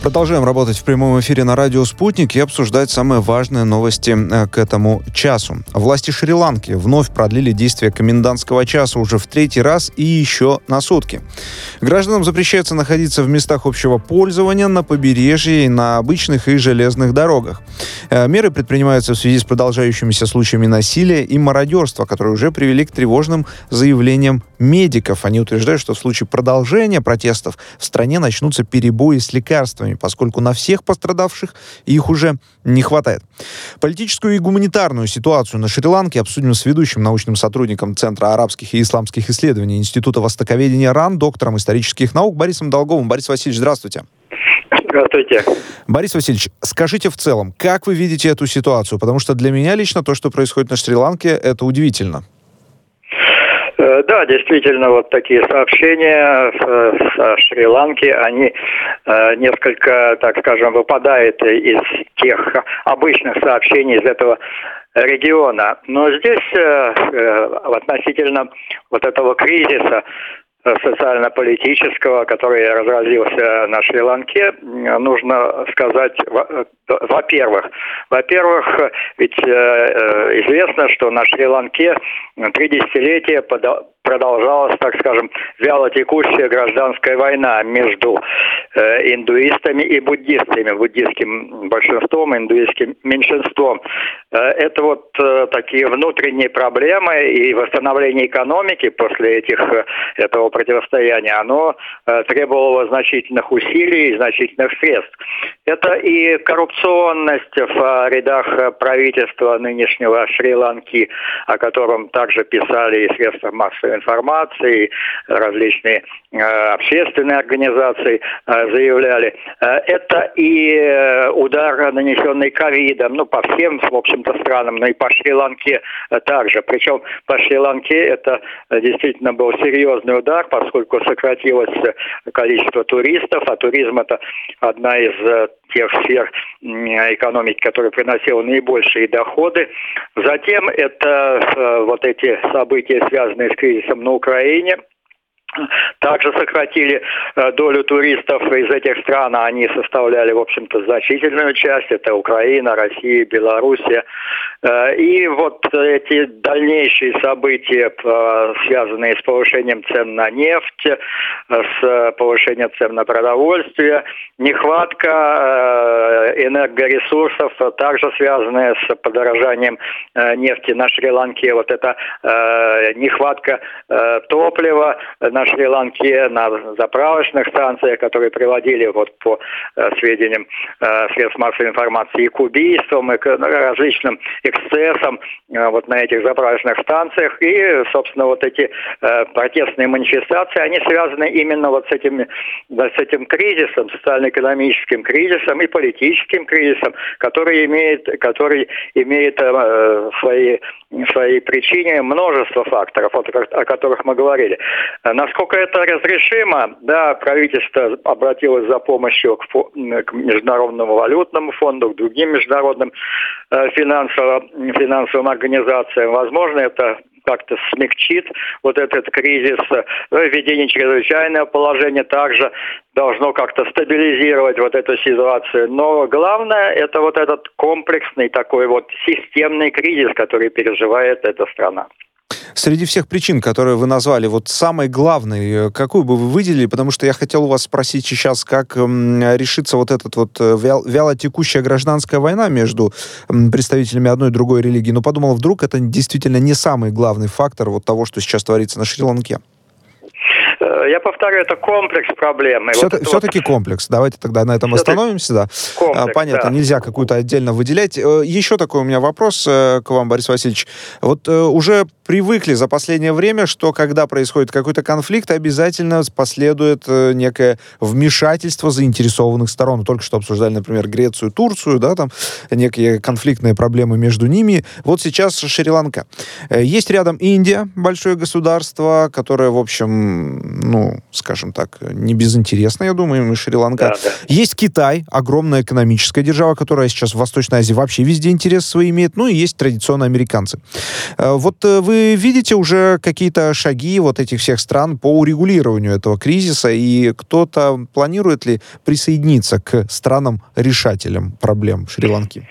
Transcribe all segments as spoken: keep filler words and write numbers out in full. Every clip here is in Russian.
Продолжаем работать в прямом эфире на радио «Спутник» и обсуждать самые важные новости к этому часу. Власти Шри-Ланки вновь продлили действие комендантского часа уже в третий раз и еще на сутки. Гражданам запрещается находиться в местах общего пользования, на побережье и на обычных и железных дорогах. Меры предпринимаются в связи с продолжающимися случаями насилия и мародерства, которые уже привели к тревожным заявлениям медиков. Они утверждают, что в случае продолжения протестов в стране начнутся перебои с лекарствами, поскольку на всех пострадавших их уже не хватает. Политическую и гуманитарную ситуацию на Шри-Ланке обсудим с ведущим научным сотрудником Центра арабских и исламских исследований Института востоковедения РАН, доктором исторических наук Борисом Долговым. Борис Васильевич, здравствуйте. Здравствуйте. Борис Васильевич, скажите в целом, как вы видите эту ситуацию? Потому что для меня лично то, что происходит на Шри-Ланке, это удивительно. Да, действительно, вот такие сообщения с Шри-Ланки, они несколько, так скажем, выпадают из тех обычных сообщений из этого региона. Но здесь относительно вот этого кризиса социально-политического, который разразился на Шри-Ланке, нужно сказать, во-первых, во-первых, ведь известно, что на Шри-Ланке три десятилетия продолжалась, так скажем, вялотекущая гражданская война между э, индуистами и буддистами, буддистским большинством, индуистским меньшинством. Э, это вот э, такие внутренние проблемы, и восстановление экономики после этих, этого противостояния, оно э, требовало значительных усилий и значительных средств. Это и коррупционность в рядах правительства нынешнего Шри-Ланки, о котором также писали и средства массовой информации, различные э, общественные организации э, заявляли. Э, это и э, удар, нанесенный ковидом, ну, по всем, в общем-то, странам, но и по Шри-Ланке э, также. Причем по Шри-Ланке это э, действительно был серьезный удар, поскольку сократилось количество туристов, а туризм — это одна из э, тех сфер экономики, которая приносила наибольшие доходы. Затем это э, вот эти события, связанные с кризисом на Украине. Также сократили э, долю туристов из этих стран, а они составляли, в общем-то, значительную часть. Это Украина, Россия, Белоруссия. Э, и вот эти дальнейшие события, э, связанные с повышением цен на нефть, э, с повышением цен на продовольствие, нехватка э, энергоресурсов, также связанная с подорожанием э, нефти на Шри-Ланке. Вот это э, нехватка э, топлива на Шри-Ланке, на заправочных станциях, которые приводили вот по э, сведениям э, средств массовой информации и к убийствам, и к различным эксцессам э, вот на этих заправочных станциях. И, собственно, вот эти э, протестные манифестации, они связаны именно вот с этим, да, с этим кризисом, социально-экономическим кризисом и политическим кризисом, который имеет, который имеет э, свои, свои причины множество факторов, вот, о которых мы говорили. Насколько это разрешимо, да, правительство обратилось за помощью к, к Международному валютному фонду, к другим международным э, финансово, финансовым организациям. Возможно, это как-то смягчит вот этот кризис. Введение чрезвычайного положения также должно как-то стабилизировать вот эту ситуацию. Но главное, это вот этот комплексный такой вот системный кризис, который переживает эта страна. Среди всех причин, которые вы назвали, вот самый главный, какую бы вы выделили? Потому что я хотел у вас спросить сейчас, как м, решится вот эта вот вял, вялотекущая гражданская война между м, представителями одной и другой религии. Но подумал, вдруг это действительно не самый главный фактор вот того, что сейчас творится на Шри-Ланке. Я повторю, это комплекс проблем. Все, вот все-таки вот... комплекс. Давайте тогда на этом все-таки остановимся. Да. Комплекс, Понятно, да. Нельзя какую-то отдельно выделять. Еще такой у меня вопрос к вам, Борис Васильевич. Вот уже привыкли за последнее время, что когда происходит какой-то конфликт, обязательно последует некое вмешательство заинтересованных сторон. Только что обсуждали, например, Грецию, Турцию, да, там некие конфликтные проблемы между ними. Вот сейчас Шри-Ланка. Есть рядом Индия, большое государство, которое, в общем, ну, скажем так, не безинтересна, я думаю, и Шри-Ланка. Да, да. Есть Китай, огромная экономическая держава, которая сейчас в Восточной Азии вообще везде интерес свой имеет. Ну и есть традиционно американцы. Вот вы видите уже какие-то шаги вот этих всех стран по урегулированию этого кризиса, и кто-то планирует ли присоединиться к странам-решателям проблем Шри-Ланки?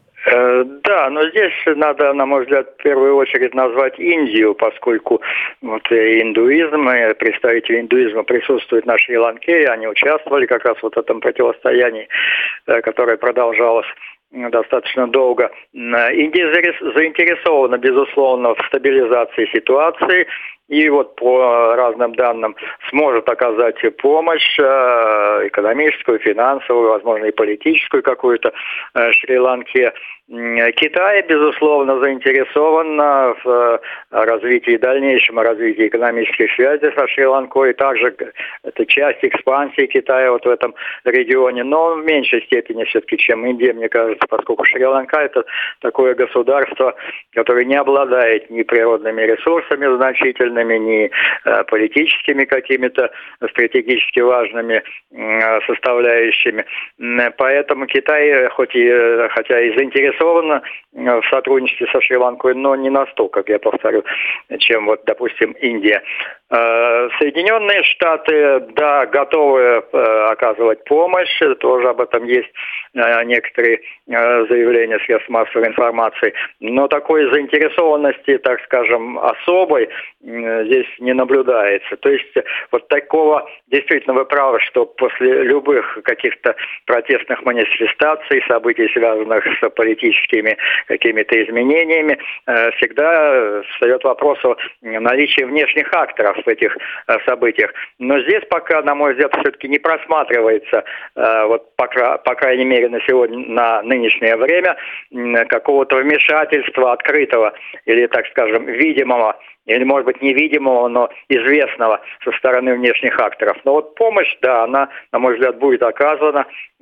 Да, но здесь надо, на мой взгляд, в первую очередь назвать Индию, поскольку вот индуизм, и представители индуизма присутствуют на Шри-Ланке, и они участвовали как раз вот в этом противостоянии, которое продолжалось достаточно долго. Индия заинтересована, безусловно, в стабилизации ситуации, и вот по разным данным сможет оказать помощь экономическую, финансовую, возможно, и политическую какую-то Шри-Ланке. Китай, безусловно, заинтересован в развитии, дальнейшем развитии экономических связей со Шри-Ланкой. Также это часть экспансии Китая вот в этом регионе, но в меньшей степени все-таки, чем Индия, мне кажется, поскольку Шри-Ланка – это такое государство, которое не обладает ни природными ресурсами значительными, ни политическими какими-то стратегически важными составляющими. Поэтому Китай, хоть и, хотя и заинтересован в сотрудничестве со Шри-Ланкой, но не настолько, как я повторю, чем вот, допустим, Индия. Соединенные Штаты, да, готовы оказывать помощь, тоже об этом есть некоторые заявления средств массовой информации, но такой заинтересованности, так скажем, особой здесь не наблюдается. То есть вот такого, действительно, вы правы, что после любых каких-то протестных манифестаций, событий, связанных с политическими какими-то изменениями, всегда встает вопрос о наличии внешних акторов в этих событиях. Но здесь пока, на мой взгляд, все-таки не просматривается, вот по, по крайней мере на сегодня, на нынешнее время, какого-то вмешательства открытого или, так скажем, видимого, или, может быть, невидимого, но известного со стороны внешних акторов. Но вот помощь, да, она, на мой взгляд, будет оказана,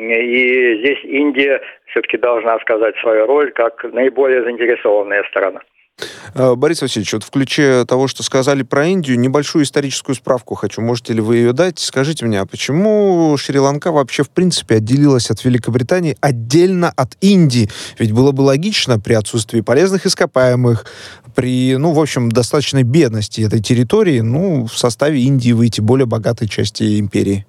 и здесь Индия все-таки должна сказать свою роль как наиболее заинтересованная сторона. Борис Васильевич, вот в ключе того, что сказали про Индию, небольшую историческую справку хочу. Можете ли вы ее дать? Скажите мне, а почему Шри-Ланка вообще в принципе отделилась от Великобритании отдельно от Индии? Ведь было бы логично при отсутствии полезных ископаемых, при, ну, в общем, достаточной бедности этой территории, ну, в составе Индии выйти более богатой части империи.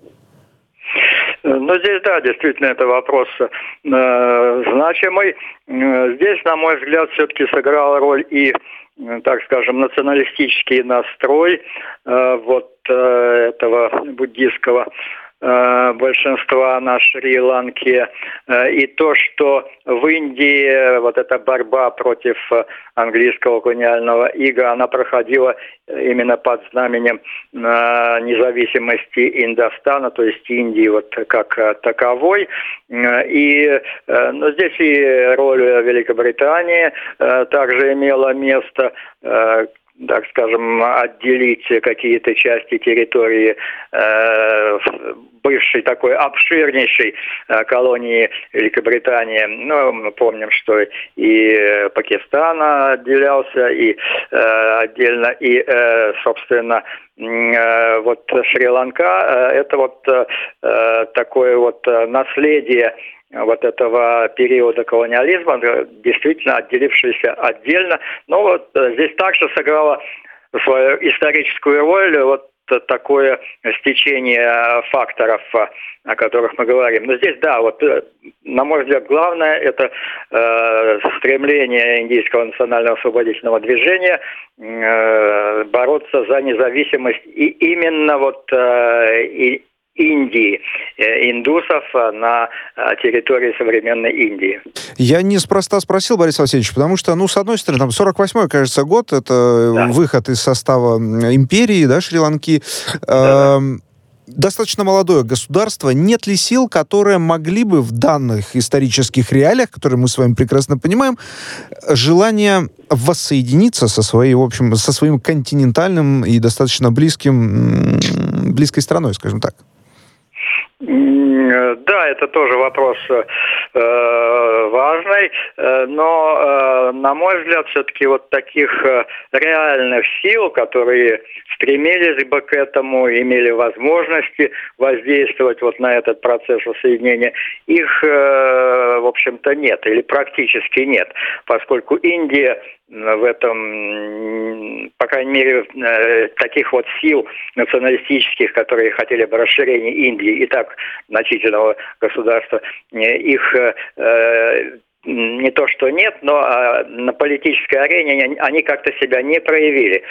Ну, здесь, да, действительно, это вопрос э, значимый. Здесь, на мой взгляд, все-таки сыграла роль и, так скажем, националистический настрой э, вот э, этого буддийского э, большинства на Шри-Ланке. Э, и то, что в Индии вот эта борьба против английского колониального ига, она проходила именно под знаменем э, независимости Индостана, то есть Индии вот как э, таковой. И э, но здесь и роль Великобритании э, также имела место, э, так скажем, отделить какие-то части территории э, бывшей такой обширнейшей э, колонии Великобритании. Ну, мы помним, что и Пакистан отделялся, и э, отдельно, и, э, собственно, э, вот Шри-Ланка, э, это вот э, такое вот наследие вот этого периода колониализма, действительно отделившийся отдельно. Но вот здесь также сыграла свою историческую роль вот такое стечение факторов, о которых мы говорим. Но здесь, да, вот, на мой взгляд, главное – это э, стремление индийского национального освободительного движения э, бороться за независимость и именно вот э, и Индии, индусов на территории современной Индии. Я неспроста спросил, Борис Васильевич, потому что, ну, с одной стороны, там сорок восьмой, кажется, год, это да. выход из состава империи, да, Шри-Ланки. Да. Эм, достаточно молодое государство. Нет ли сил, которые могли бы в данных исторических реалиях, которые мы с вами прекрасно понимаем, желание воссоединиться со своей, в общем, со своим континентальным и достаточно близким, близкой страной, скажем так? Да, это тоже вопрос важной, но, на мой взгляд, все-таки вот таких реальных сил, которые стремились бы к этому, имели возможности воздействовать вот на этот процесс воссоединения, их, в общем-то, нет или практически нет, поскольку Индия в этом, по крайней мере, таких вот сил националистических, которые хотели бы расширения Индии и так значительного государства, их не то что нет, но на политической арене они как-то себя не проявили.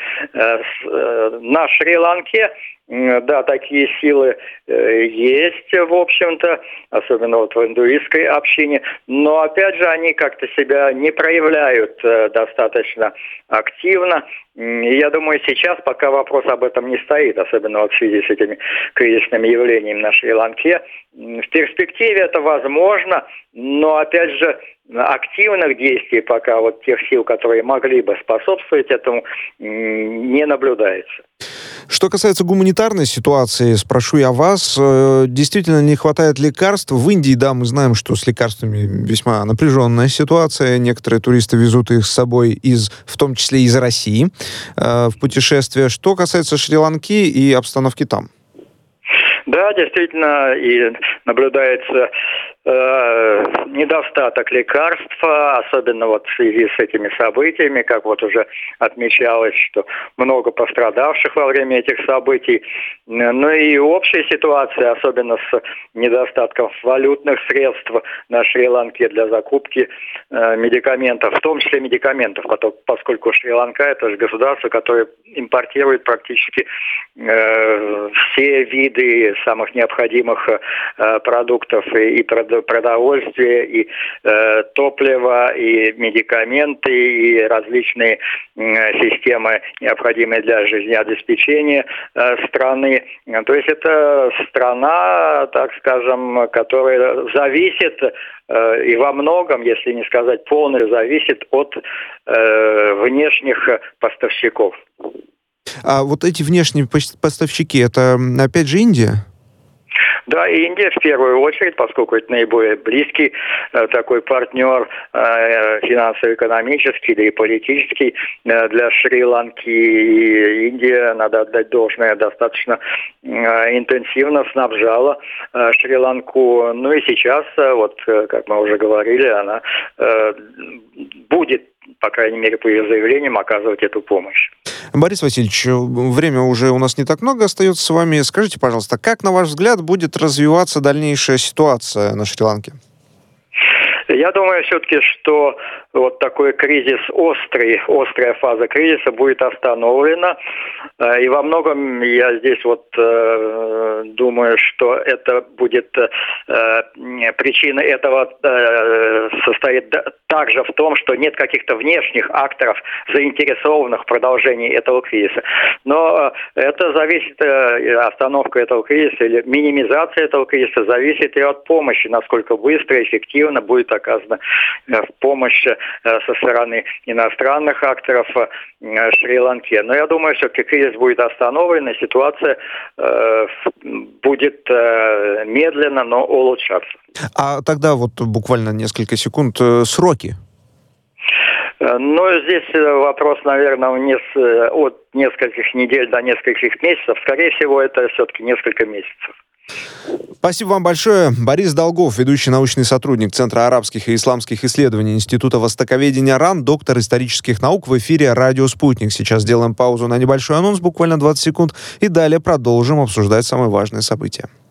На Шри-Ланке, да, такие силы есть, в общем-то, особенно вот в индуистской общине, но, опять же, они как-то себя не проявляют достаточно активно. И я думаю, сейчас пока вопрос об этом не стоит, особенно вот в связи с этими кризисными явлениями на Шри-Ланке. В перспективе это возможно, но, опять же, активных действий пока вот тех сил, которые могли бы способствовать этому, не наблюдается. Что касается гуманитарной ситуации, спрошу я вас, действительно не хватает лекарств? В Индии, да, мы знаем, что с лекарствами весьма напряженная ситуация. Некоторые туристы везут их с собой, из, в том числе из России, в путешествие. Что касается Шри-Ланки и обстановки там? Да, действительно, и наблюдается э, недостаток лекарств, особенно вот в связи с этими событиями, как вот уже отмечалось, что много пострадавших во время этих событий. Ну и общая ситуация, особенно с недостатком валютных средств на Шри-Ланке для закупки э, медикаментов, в том числе медикаментов, поскольку Шри-Ланка — это же государство, которое импортирует практически э, все виды самых необходимых э, продуктов и, и продовольствия, и э, топлива, и медикаменты, и различные э, системы, необходимые для жизнеобеспечения э, страны. То есть это страна, так скажем, которая зависит э, и во многом, если не сказать полностью, зависит от э, внешних поставщиков. А вот эти внешние поставщики, это опять же Индия? Да, Индия в первую очередь, поскольку это наиболее близкий э, такой партнер э, финансово-экономический, да и политический э, для Шри-Ланки. И Индия, надо отдать должное, достаточно э, интенсивно снабжала э, Шри-Ланку. Ну и сейчас, э, вот э, как мы уже говорили, она э, будет, по крайней мере, по ее заявлениям, оказывать эту помощь. Борис Васильевич, время уже у нас не так много остается с вами. Скажите, пожалуйста, как, на ваш взгляд, будет развиваться дальнейшая ситуация на Шри-Ланке? Я думаю все-таки, что вот такой кризис острый, острая фаза кризиса будет остановлена. И во многом я здесь вот э, думаю, что это будет э, причина этого э, состоит также в том, что нет каких-то внешних акторов, заинтересованных в продолжении этого кризиса. Но это зависит, э, остановка этого кризиса или минимизация этого кризиса зависит и от помощи, насколько быстро и эффективно будет оказана помощь со стороны иностранных акторов Шри-Ланке. Но я думаю, все-таки кризис будет остановлен, и ситуация э, будет э, медленно, но улучшаться. А тогда вот буквально несколько секунд, сроки? Но здесь вопрос, наверное, не с, от нескольких недель до нескольких месяцев. Скорее всего, это все-таки несколько месяцев. Спасибо вам большое. Борис Долгов, ведущий научный сотрудник Центра арабских и исламских исследований Института востоковедения РАН, доктор исторических наук, в эфире «Радио Спутник». Сейчас сделаем паузу на небольшой анонс, буквально двадцать секунд, и далее продолжим обсуждать самые важные события.